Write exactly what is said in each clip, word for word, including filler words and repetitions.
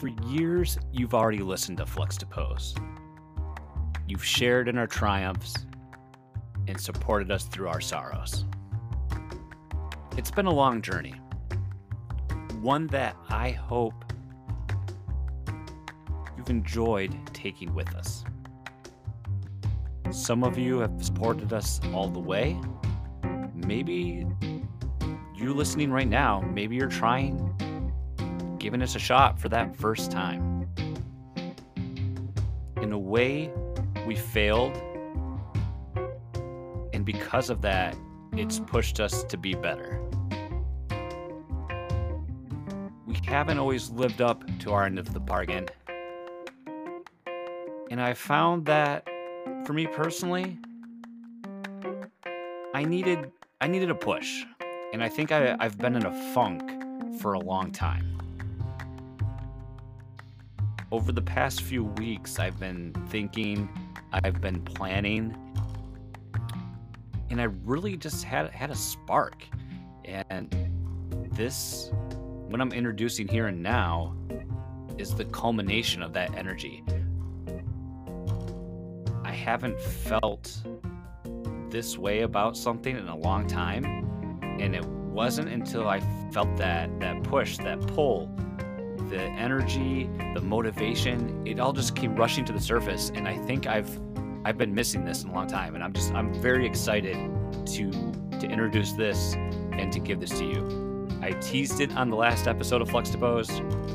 For years, you've already listened to Fluxtapose. You've shared in our triumphs and supported us through our sorrows. It's been a long journey, one that I hope you've enjoyed taking with us. Some of you have supported us all the way. Maybe you listening right now, maybe you're trying, giving us a shot for that first time. In a way, we failed, and because of that, it's pushed us to be better. We haven't always lived up to our end of the bargain, and I found that, for me personally, I needed I needed a push, and I think I, I've been in a funk for a long time. Over the past few weeks, I've been thinking, I've been planning, and I really just had had a spark. And this, what I'm introducing here and now, is the culmination of that energy. I haven't felt this way about something in a long time, and it wasn't until I felt that that push, that pull, the energy, the motivation, it all just came rushing to the surface. And I think I've I've been missing this in a long time, and I'm just I'm very excited to to introduce this and to give this to you. I teased it on the last episode of Fluxtapose.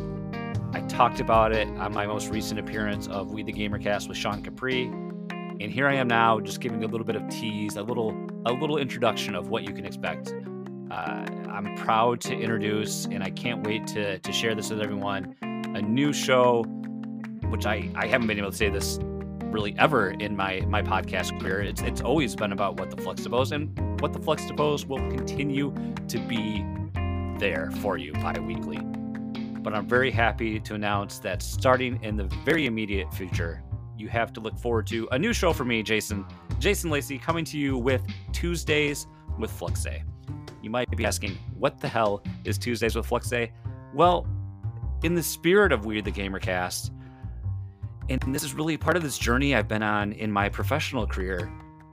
I talked about it on my most recent appearance of We the Gamercast with Sean Capri. And here I am now, just giving you a little bit of tease, a little a little introduction of what you can expect. Uh, I'm proud to introduce, and I can't wait to, to share this with everyone, a new show, which I, I haven't been able to say this really ever in my, my podcast career. It's it's always been about What the Fluxtapose, and What the Fluxtapose will continue to be there for you bi-weekly. But I'm very happy to announce that starting in the very immediate future, you have to look forward to a new show for me, Jason, Jason Lacey, coming to you with Tuesdays with Fluxay. You might be asking, what the hell is Tuesdays with Fluxay? Well, in the spirit of We the Gamercast, and this is really part of this journey I've been on in my professional career,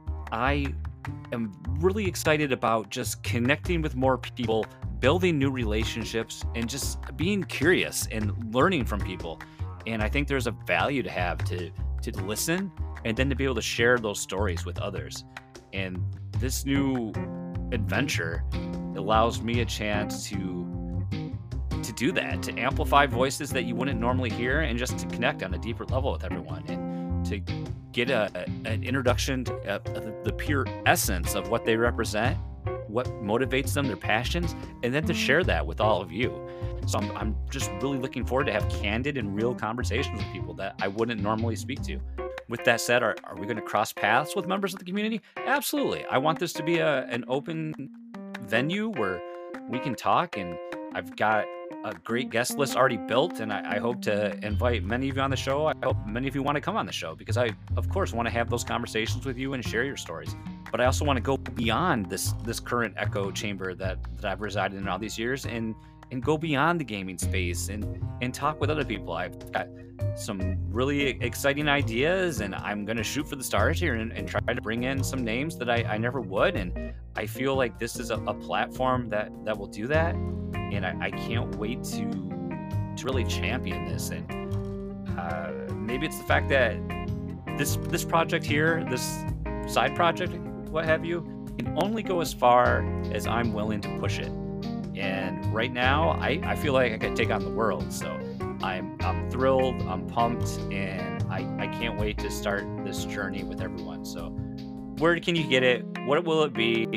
I am really excited about just connecting with more people, building new relationships, and just being curious and learning from people. And I think there's a value to have to to listen and then to be able to share those stories with others. And this new adventure allows me a chance to to do that, to amplify voices that you wouldn't normally hear, and just to connect on a deeper level with everyone, and to get a, a an introduction to uh, the pure essence of what they represent, what motivates them, their passions, and then to share that with all of you. So I'm, I'm just really looking forward to have candid and real conversations with people that I wouldn't normally speak to. With that said, are, are we going to cross paths with members of the community? Absolutely. I want this to be a, an open venue where we can talk, and I've got a great guest list already built, and I, I hope to invite many of you on the show. I hope many of you want to come on the show, because I, of course, want to have those conversations with you and share your stories. But I also want to go beyond this this current echo chamber that, that I've resided in all these years, and and go beyond the gaming space and and talk with other people. I've got some really exciting ideas, and I'm going to shoot for the stars here and, and try to bring in some names that I, I never would. And I feel like this is a, a platform that, that will do that. And I, I can't wait to, to really champion this. And uh, maybe it's the fact that this, this project here, this side project, what have you, can only go as far as I'm willing to push it. And right now, I, I feel like I could take on the world. So I'm I'm thrilled, I'm pumped, and I, I can't wait to start this journey with everyone. So where can you get it? What will it be?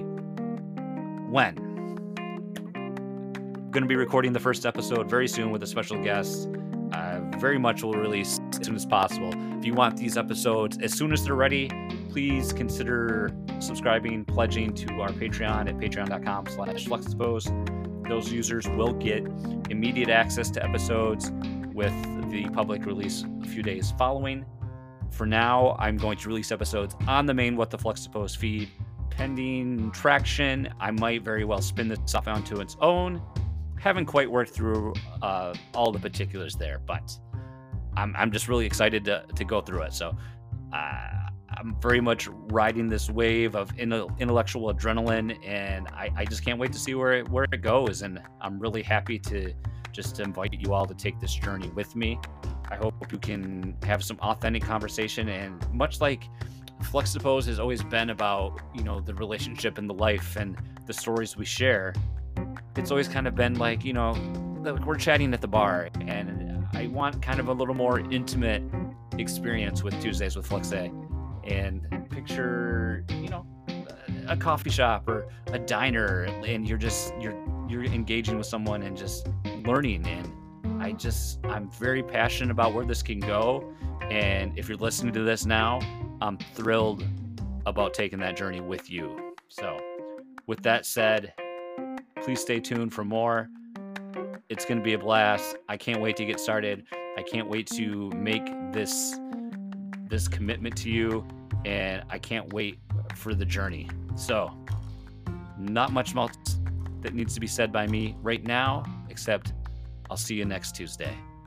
When? I'm going to be recording the first episode very soon with a special guest. Uh, very much will release as soon as possible. If you want these episodes as soon as they're ready, please consider subscribing, pledging to our Patreon at patreon.com slash fluxtapose. Those users will get immediate access to episodes with the public release a few days following. For now, I'm going to release episodes on the main What the Fluxtapose feed. Pending traction, I might very well spin this off onto its own. haven't quite worked through uh, all the particulars there, but I'm I'm just really excited to to go through it. So uh, I'm very much riding this wave of intel- intellectual adrenaline, and I, I just can't wait to see where it where it goes. And I'm really happy to just invite you all to take this journey with me. I hope you can have some authentic conversation, and much like Fluxapose has always been about, you know, the relationship and the life and the stories we share. It's always kind of been like, you know, like we're chatting at the bar, and I want kind of a little more intimate experience with Tuesdays with Fluxa. And picture, you know, a coffee shop or a diner, and you're just you're you're engaging with someone and just learning. And I just I'm very passionate about where this can go. And if you're listening to this now, I'm thrilled about taking that journey with you. So with that said, please stay tuned for more. It's going to be a blast. I can't wait to get started. I can't wait to make this this commitment to you, and I can't wait for the journey. So not much else that needs to be said by me right now, except I'll see you next Tuesday.